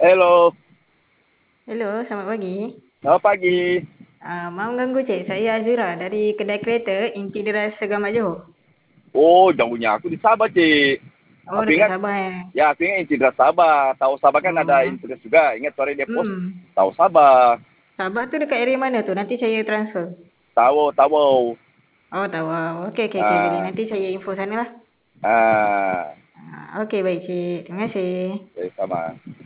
Hello, Hello, selamat pagi. selamat pagi. Maaf ganggu cik, saya Azura dari kedai kereta Inti Deras Segamat Johor. Oh, jauhnya aku di Sabah, Cik. Oh, Aku dekat ingat, Sabah eh. ya aku ingat Integras Sabah. Tahu Sabah kan ada Oh, Integras juga. Ingat suara dia post, hmm. tahu Sabah. Sabah tu dekat area mana tu? Nanti saya transfer. Tahu, tahu. Oh, tahu. Okey, okey, okey. Boleh. Ah, Nanti saya info sana lah. ah, Okey, baik cik. Terima kasih. sama.